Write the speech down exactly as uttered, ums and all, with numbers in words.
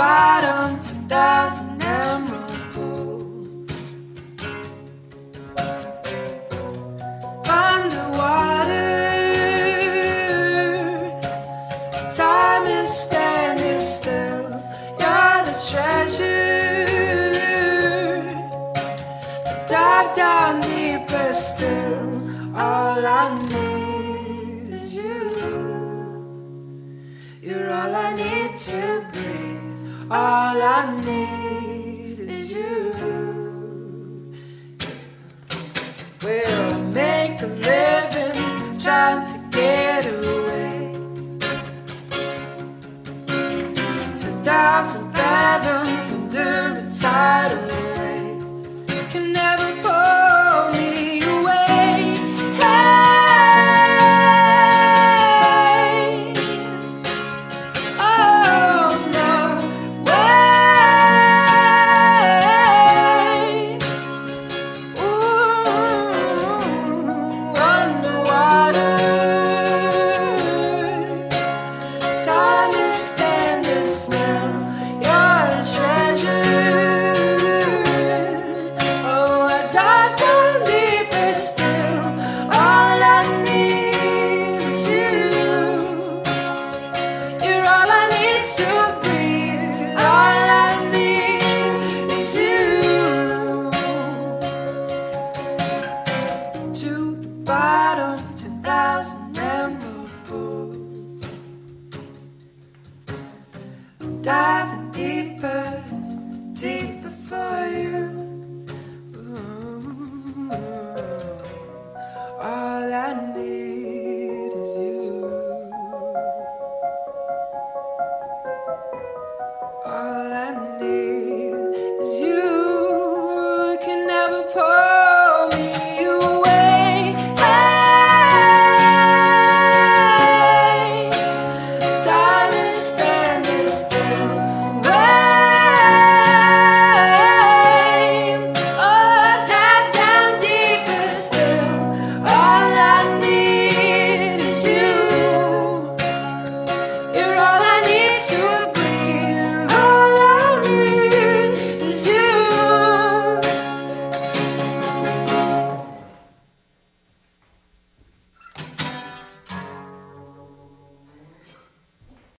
bottom to thousand emerald pools. Underwater, time is standing still. You're the treasure. Dive down deeper still. All I need is you. You're all I need to breathe. All I need is you. We'll make a living trying to get away to thousand fathoms under a tidal wave. Can never pull me away. Hey, oh no way. Ooh, underwater, time is standing still. You're the treasure. Dive down deeper still. All I need is you. You're all I need to breathe. All I need is you. To the bottom, ten thousand emerald pools. I'm diving